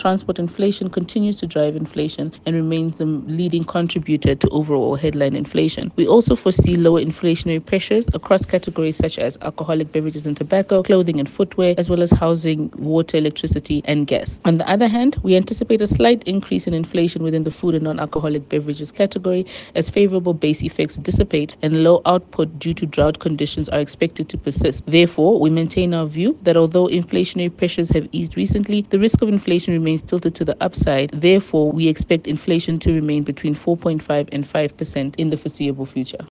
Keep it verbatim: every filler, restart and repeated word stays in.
transport inflation continues to drive inflation and remains the leading contributor to overall headline inflation. We also foresee lower inflationary pressures across categories such as alcoholic beverages and tobacco, clothing and footwear, as well as housing, water, electricity, and gas. On the other hand, we anticipate a slight increase in inflation within the food and non-alcoholic beverages category as favorable base effects dissipate and low output due to drought conditions are expected to persist. Therefore, we maintain our view that although inflationary pressures have eased recently, the risk of inflation remains tilted to the upside. Therefore, we expect inflation to remain between four point five and five percent in the foreseeable future.